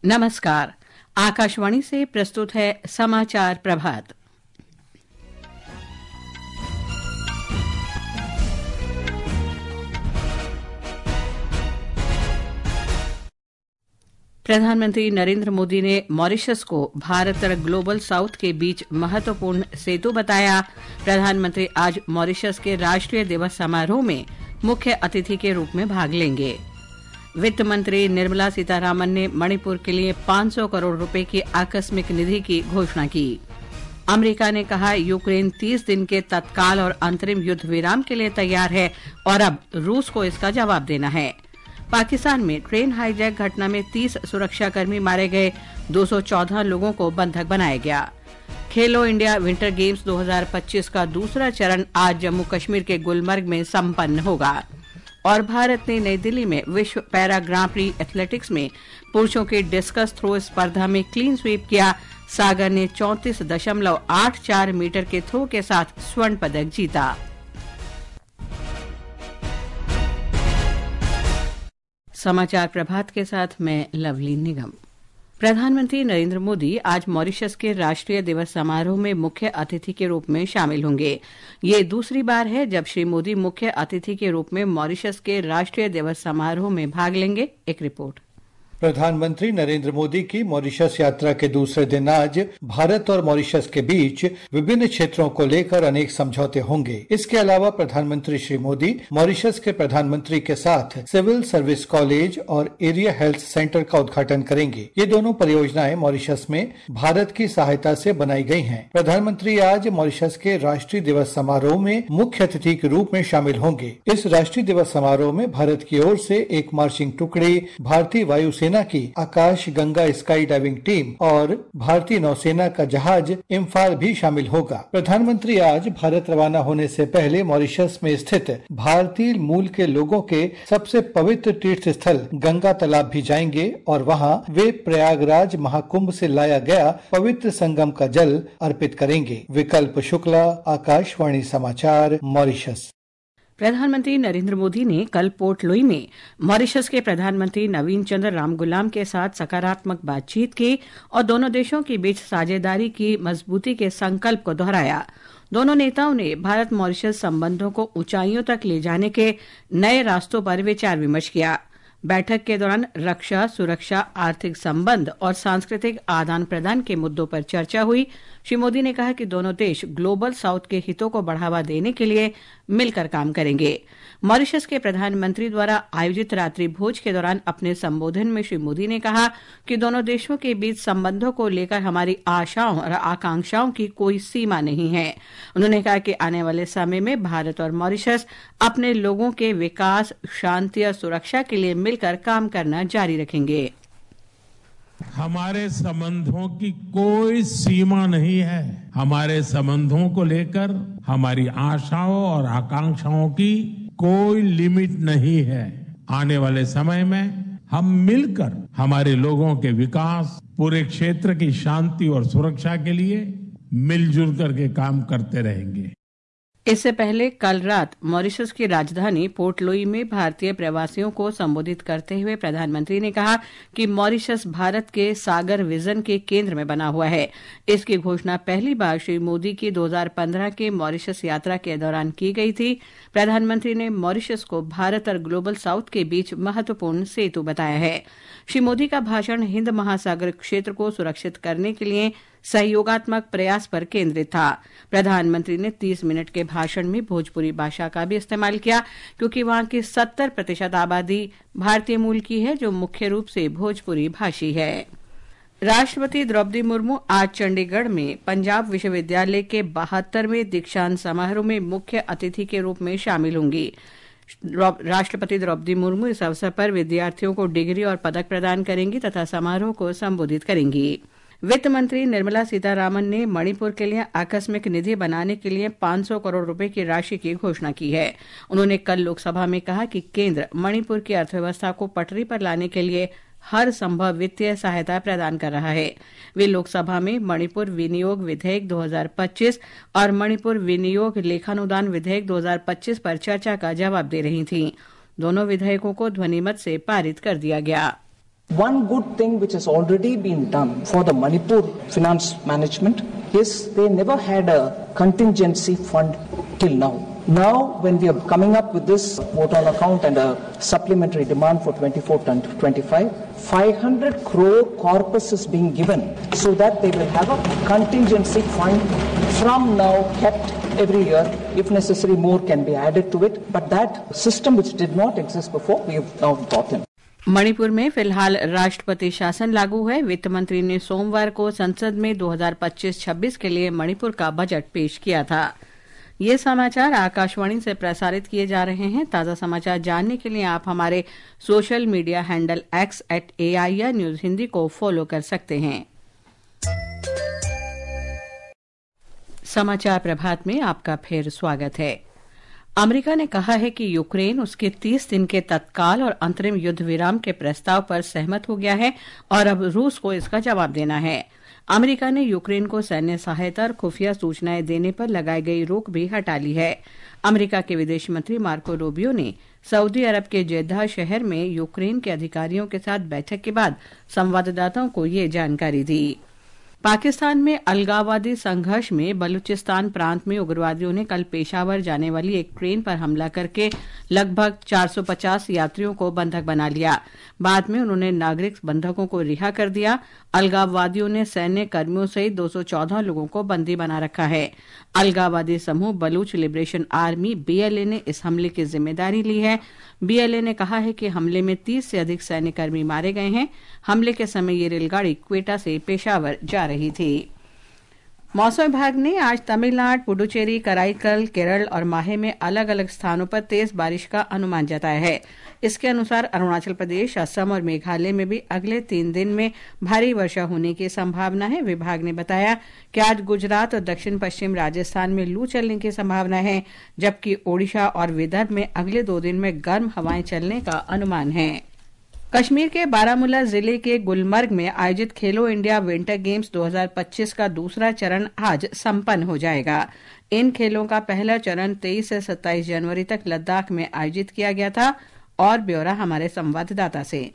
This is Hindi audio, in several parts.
नमस्कार। आकाशवाणी से प्रस्तुत है समाचार प्रभात। प्रधानमंत्री नरेंद्र मोदी ने मॉरिशस को भारत और ग्लोबल साउथ के बीच महत्वपूर्ण सेतु बताया। प्रधानमंत्री आज मॉरिशस के राष्ट्रीय दिवस समारोह में मुख्य अतिथि के रूप में भाग लेंगे। वित्त मंत्री निर्मला सीतारामन ने मणिपुर के लिए 500 करोड़ रुपए की आकस्मिक निधि की घोषणा की। अमेरिका ने कहा यूक्रेन 30 दिन के तत्काल और अंतरिम युद्ध विराम के लिए तैयार है और अब रूस को इसका जवाब देना है। पाकिस्तान में ट्रेन हाईजैक घटना में 30 सुरक्षाकर्मी मारे गए, 214 लोगों को बंधक बनाया गया। खेलो इंडिया विंटर गेम्स 2025 का दूसरा चरण आज जम्मू कश्मीर के गुलमर्ग में संपन्न होगा। और भारत ने नई दिल्ली में विश्व पैरा ग्रां प्री एथलेटिक्स में पुरुषों के डिस्कस थ्रो स्पर्धा में क्लीन स्वीप किया। सागर ने 34.84 मीटर के थ्रो के साथ स्वर्ण पदक जीता। समाचार प्रभात के साथ मैं लवली निगम। प्रधानमंत्री नरेंद्र मोदी आज मॉरिशस के राष्ट्रीय दिवस समारोह में मुख्य अतिथि के रूप में शामिल होंगे। ये दूसरी बार है जब श्री मोदी मुख्य अतिथि के रूप में मॉरिशस के राष्ट्रीय दिवस समारोह में भाग लेंगे। एक रिपोर्ट। प्रधानमंत्री नरेंद्र मोदी की मॉरिशस यात्रा के दूसरे दिन आज भारत और मॉरिशस के बीच विभिन्न क्षेत्रों को लेकर अनेक समझौते होंगे। इसके अलावा प्रधानमंत्री श्री मोदी मॉरिशस के प्रधानमंत्री के साथ सिविल सर्विस कॉलेज और एरिया हेल्थ सेंटर का उद्घाटन करेंगे। ये दोनों परियोजनाएं मॉरिशस में भारत की सहायता से बनाई गई हैं। प्रधानमंत्री आज मॉरिशस के राष्ट्रीय दिवस समारोह में मुख्य अतिथि के रूप में शामिल होंगे। इस राष्ट्रीय दिवस समारोह में भारत की ओर से एक मार्चिंग टुकड़ी, भारतीय वायु सेना की Akash Ganga sky diving team और भारतीय नौसेना का जहाज इम्फाल भी शामिल होगा। प्रधानमंत्री आज भारत रवाना होने से पहले मॉरिशस में स्थित भारतीय मूल के लोगों के सबसे पवित्र तीर्थ स्थल गंगा तालाब भी जाएंगे और वहां वे प्रयागराज महाकुंभ से लाया गया पवित्र संगम का जल अर्पित करेंगे। विकल्प शुक्ला, आकाशवाणी समाचार, मॉरिशस। प्रधानमंत्री नरेंद्र मोदी ने कल पोर्ट लुई में मॉरिशस के प्रधानमंत्री नवीन चंद्र रामगुलाम के साथ सकारात्मक बातचीत की और दोनों देशों के बीच साझेदारी की मजबूती के संकल्प को दोहराया। दोनों नेताओं ने भारत मॉरिशस संबंधों को ऊंचाइयों तक ले जाने के नए रास्तों पर विचार विमर्श किया। बैठक के दौरान रक्षा, सुरक्षा, आर्थिक संबंध और सांस्कृतिक आदान प्रदान के मुद्दों पर चर्चा हुई। श्री मोदी ने कहा कि दोनों देश ग्लोबल साउथ के हितों को बढ़ावा देने के लिए मिलकर काम करेंगे। मॉरिशस के प्रधानमंत्री द्वारा आयोजित रात्रि भोज के दौरान अपने संबोधन में श्री मोदी ने कहा कि दोनों देशों के बीच संबंधों को लेकर हमारी आशाओं और आकांक्षाओं की कोई सीमा नहीं है। उन्होंने कहा कि आने वाले समय में भारत और मॉरिशस अपने लोगों के विकास, शांति और सुरक्षा के लिए मिलकर काम करना जारी रखेंगे। हमारे संबंधों की कोई सीमा नहीं है। हमारे संबंधों को लेकर हमारी आशाओं और आकांक्षाओं की कोई लिमिट नहीं है। आने वाले समय में हम मिलकर हमारे लोगों के विकास, पूरे क्षेत्र की शांति और सुरक्षा के लिए मिलजुल करके काम करते रहेंगे। इससे पहले कल रात मॉरिशस की राजधानी पोर्ट लुई में भारतीय प्रवासियों को संबोधित करते हुए प्रधानमंत्री ने कहा कि मॉरिशस भारत के सागर विजन के केंद्र में बना हुआ है। इसकी घोषणा पहली बार श्री मोदी की 2015 के मॉरिशस यात्रा के दौरान की गई थी। प्रधानमंत्री ने मॉरिशस को भारत और ग्लोबल साउथ के बीच महत्वपूर्ण सेतु बताया है। श्री मोदी का भाषण हिंद महासागर क्षेत्र को सुरक्षित करने के लिए सहयोगात्मक प्रयास पर केंद्रित था। प्रधानमंत्री ने 30 मिनट के भाषण में भोजपुरी भाषा का भी इस्तेमाल किया क्योंकि वहां की 70% आबादी भारतीय मूल की है जो मुख्य रूप से भोजपुरी भाषी है। राष्ट्रपति द्रौपदी मुर्मू आज चंडीगढ़ में पंजाब विश्वविद्यालय के 72वें दीक्षांत समारोह में मुख्य अतिथि के रूप में शामिल होंगी। राष्ट्रपति द्रौपदी मुर्मू इस अवसर पर विद्यार्थियों को डिग्री और पदक प्रदान करेंगी तथा समारोह को संबोधित करेंगी। वित्त मंत्री निर्मला सीतारामन ने मणिपुर के लिए आकस्मिक निधि बनाने के लिए 500 करोड़ रुपए की राशि की घोषणा की है। उन्होंने कल लोकसभा में कहा कि केंद्र मणिपुर की अर्थव्यवस्था को पटरी पर लाने के लिए हर संभव वित्तीय सहायता प्रदान कर रहा है। वे लोकसभा में मणिपुर विनियोग विधेयक 2025 और मणिपुर विनियोग लेखानुदान विधेयक 2025 पर चर्चा का जवाब दे रही थीं। दोनों विधेयकों को ध्वनिमत से पारित कर दिया गया। One good thing which has already been done for the Manipur finance management is they never had a contingency fund till now. Now, when we are coming up with this vote on account and a supplementary demand for 24 and 25, 500 crore corpus is being given so that they will have a contingency fund from now kept every year. If necessary, more can be added to it. But that system which did not exist before, we have now brought in. Manipur में फिलहाल राष्ट्रपति शासन लागू है। वित्त मंत्री ने सोमवार को संसद में 2025-26 के लिए मणिपुर का बजट पेश किया था। ये समाचार आकाशवाणी से प्रसारित किए जा रहे हैं। ताजा समाचार जानने के लिए आप हमारे social media handle @AIR news Hindi को फॉलो कर सकते हैं। समाचार प्रभात में आपका फिर स्वागत है। अमेरिका ने कहा है कि यूक्रेन उसके 30 दिन के तत्काल और अंतरिम युद्ध विराम के प्रस्ताव पर सहमत हो गया है और अब रूस को इसका जवाब देना है। अमेरिका ने यूक्रेन को सैन्य सहायता और खुफिया सूचनाएं देने पर लगाई गई रोक भी हटा ली है। अमेरिका के विदेश मंत्री मार्को रूबियो ने सऊदी अरब के जेद्दाह शहर में यूक्रेन के अधिकारियों के साथ बैठक के बाद संवाददाताओं को ये जानकारी दी। पाकिस्तान में अलगाववादी संघर्ष में बलूचिस्तान प्रांत में उग्रवादियों ने कल पेशावर जाने वाली एक ट्रेन पर हमला करके लगभग 450 यात्रियों को बंधक बना लिया। बाद में उन्होंने नागरिक बंधकों को रिहा कर दिया। अलगाववादियों ने सैन्य कर्मियों सहित 214 लोगों को बंदी बना रखा है। अलगाववादी समूह बलूच लिबरेशन आर्मी BLA ने इस हमले की जिम्मेदारी ली है। BLA ने कहा है कि हमले में 30 से अधिक सैन्यकर्मी मारे गए हैं। हमले के समय ये रेलगाड़ी क्वेटा से पेशावर जा रही थी। मौसम विभाग ने आज तमिलनाडु, पुडुचेरी, कराईकल, केरल और माहे में अलग अलग स्थानों पर तेज बारिश का अनुमान जताया है। इसके अनुसार अरुणाचल प्रदेश, असम और मेघालय में भी अगले 3 दिन में भारी वर्षा होने की संभावना है। विभाग ने बताया कि आज गुजरात और दक्षिण पश्चिम राजस्थान में लू चलने की संभावना है, जबकि ओडिशा और विदर्भ में अगले 2 दिन में गर्म हवाएं चलने का अनुमान है। कश्मीर के बारामूला जिले के गुलमर्ग में आयोजित खेलो इंडिया विंटर गेम्स 2025 का दूसरा चरण आज संपन्न हो जाएगा। इन खेलों का पहला चरण 23 से 27 जनवरी तक लद्दाख में आयोजित किया गया था। और ब्यौरा हमारे संवाददाता से।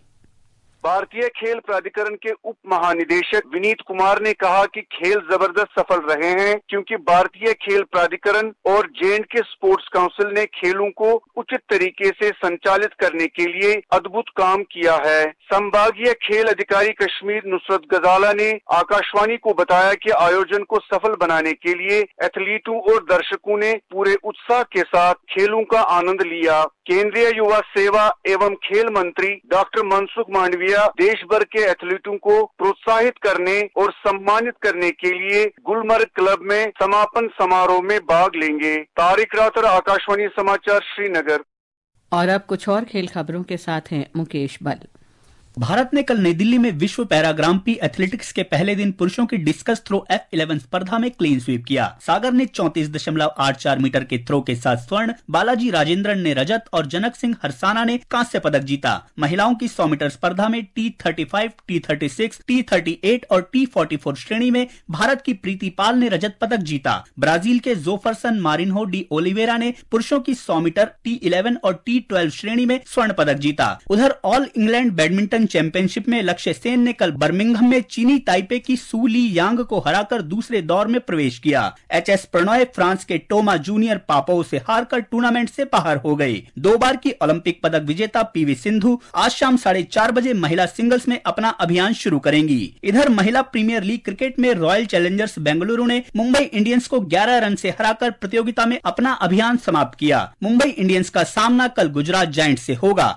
भारतीय खेल प्राधिकरण के उप महानिदेशक विनीत कुमार ने कहा कि खेल जबरदस्त सफल रहे हैं, क्योंकि भारतीय खेल प्राधिकरण और J&K स्पोर्ट्स काउंसिल ने खेलों को उचित तरीके से संचालित करने के लिए अद्भुत काम किया है। संभागीय खेल अधिकारी कश्मीर नुसरत गजाला ने आकाशवाणी को बताया कि आयोजन को सफल बनाने के लिए एथलीटों और दर्शकों ने पूरे उत्साह के साथ खेलों का आनंद लिया। केंद्रीय युवा सेवा एवं खेल मंत्री डॉक्टर मनसुख मांडविया देश भर के एथलीटों को प्रोत्साहित करने और सम्मानित करने के लिए गुलमर्ग क्लब में समापन समारोह में भाग लेंगे। तारिक रातर, आकाशवाणी समाचार, श्रीनगर। और अब कुछ और खेल खबरों के साथ हैं मुकेश बल। भारत ने कल नई दिल्ली में विश्व पैरा ग्रां प्री एथलेटिक्स के पहले दिन पुरुषों की डिस्कस थ्रो F11 स्पर्धा में क्लीन स्वीप किया। सागर ने 34.84 मीटर के थ्रो के साथ स्वर्ण, बालाजी राजेंद्रन ने रजत और जनक सिंह हरसाना ने कांस्य पदक जीता। महिलाओं की 100 मीटर स्पर्धा में T35, T36, T38 और T44 श्रेणी में भारत की प्रीति पाल ने रजत पदक जीता। ब्राजील के जोफरसन मारिन्हो डी ओलिवेरा ने पुरुषों की 100 मीटर T11 और T12 श्रेणी में स्वर्ण पदक जीता। उधर ऑल इंग्लैंड बैडमिंटन चैंपियनशिप में लक्ष्य सेन ने कल बर्मिंघम में चीनी ताइपे की सू ली यांग को हराकर दूसरे दौर में प्रवेश किया। HS प्रणॉय फ्रांस के टोमा जूनियर पापोव से हारकर टूर्नामेंट से बाहर हो गए। 2 बार की ओलंपिक पदक विजेता PV सिंधु आज शाम 4:30 बजे महिला सिंगल्स में अपना अभियान शुरू करेंगी। इधर महिला प्रीमियर लीग क्रिकेट में रॉयल चैलेंजर्स बेंगलुरु ने मुंबई इंडियंस को 11 रन से हराकर प्रतियोगिता में अपना अभियान समाप्त किया। मुंबई इंडियंस का सामना कल गुजरात जायंट्स से होगा।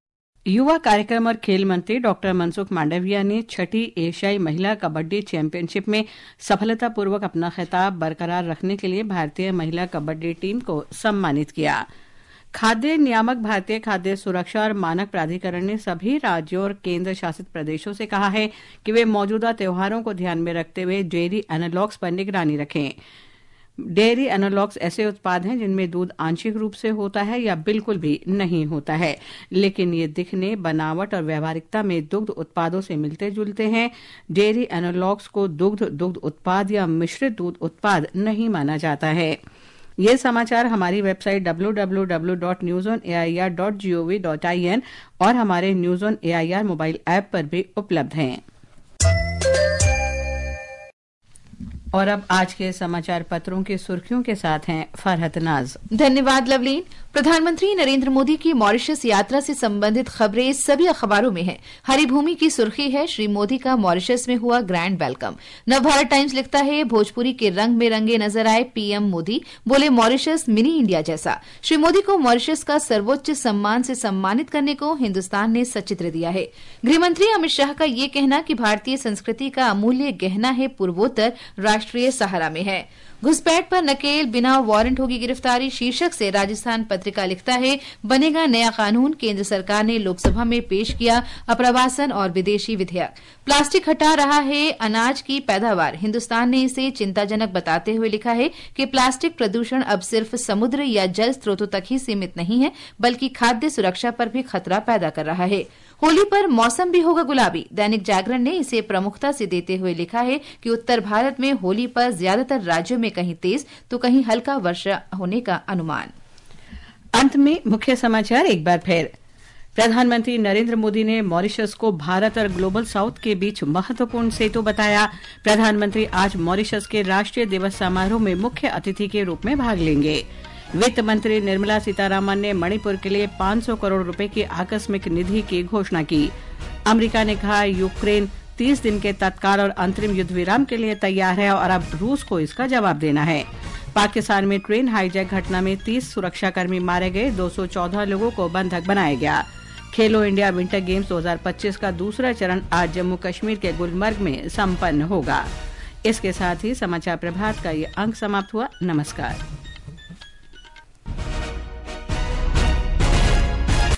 युवा कार्यक्रम और खेल मंत्री डॉक्टर मनसुख मांडविया ने 6ठी एशियाई महिला कबड्डी चैंपियनशिप में सफलतापूर्वक अपना खिताब बरकरार रखने के लिए भारतीय महिला कबड्डी टीम को सम्मानित किया। खाद्य नियामक, भारतीय खाद्य सुरक्षा और मानक प्राधिकरण ने सभी राज्यों और केंद्र शासित प्रदेशों से कहा है कि वे मौजूदा त्योहारों को ध्यान में रखते हुए डेयरी एनालॉग्स पर निगरानी रखें। डेयरी एनालॉग्स ऐसे उत्पाद हैं जिनमें दूध आंशिक रूप से होता है या बिल्कुल भी नहीं होता है, लेकिन ये दिखने, बनावट और व्यवहारिकता में दुग्ध उत्पादों से मिलते जुलते हैं। डेयरी एनालॉग्स को दुग्ध उत्पाद या मिश्रित दूध उत्पाद नहीं माना जाता है। ये समाचार हमारी वेबसाइट www.newsonair.gov.in और हमारे news on AIR mobile app पर भी उपलब्ध हैं। और अब आज के समाचार पत्रों की सुर्खियों के साथ हैं फरहत नाज। धन्यवाद लवलीन। प्रधानमंत्री नरेंद्र मोदी की मॉरिशस यात्रा से संबंधित खबरें सभी अखबारों में हैं। हरिभूमि की सुर्खी है, श्री मोदी का मॉरिशस में हुआ ग्रैंड वेलकम। नवभारत टाइम्स लिखता है, भोजपुरी के रंग में रंगे नजर आए पीएम मोदी, बोले मॉरिशस मिनी इंडिया जैसा। श्री मोदी को मॉरिशस का सर्वोच्च सम्मान से सम्मानित करने को हिंदुस्तान ने सचित्र दिया है। गृहमंत्री अमित शाह का ये कहना कि भारतीय संस्कृति का अमूल्य गहना है पूर्वोत्तर राष्ट्रीय सहारा में है। घुसपैठ पर नकेल, बिना वारंट होगी गिरफ्तारी शीर्षक से राजस्थान पत्रिका लिखता है, बनेगा नया कानून, केंद्र सरकार ने लोकसभा में पेश किया अप्रवासन और विदेशी विधेयक। प्लास्टिक हटा रहा है अनाज की पैदावार, हिंदुस्तान ने इसे चिंताजनक बताते हुए लिखा है कि प्लास्टिक प्रदूषण अब सिर्फ समुद्र या जल स्रोतों तक ही सीमित नहीं है, बल्कि खाद्य सुरक्षा पर भी खतरा पैदा कर रहा है। होली पर मौसम भी होगा गुलाबी, दैनिक जागरण ने इसे प्रमुखता से देते हुए लिखा है कि उत्तर भारत में होली पर ज्यादातर राज्यों में कहीं तेज तो कहीं हल्का वर्षा होने का अनुमान। अंत में मुख्य समाचार एक बार फिर। प्रधानमंत्री नरेंद्र मोदी ने मॉरिशस को भारत और ग्लोबल साउथ के बीच महत्वपूर्ण सेतु बताया। प्रधानमंत्री आज मॉरिशस के राष्ट्रीय दिवस समारोह में मुख्य अतिथि के रूप में भाग लेंगे। वित्त मंत्री निर्मला सीतारामन ने मणिपुर के लिए 500 करोड़ रुपए की आकस्मिक निधि की घोषणा की। अमेरिका ने कहा, यूक्रेन 30 दिन के तत्काल और अंतरिम युद्ध विराम के लिए तैयार है और अब रूस को इसका जवाब देना है। पाकिस्तान में ट्रेन हाईजैक घटना में 30 सुरक्षाकर्मी मारे गए, 214 लोगों को बंधक बनाया गया। खेलो इंडिया विंटर गेम्स 2025 का दूसरा चरण आज जम्मू कश्मीर के गुलमर्ग में संपन्न होगा। इसके साथ ही समाचार प्रभात का ये अंक समाप्त हुआ। नमस्कार।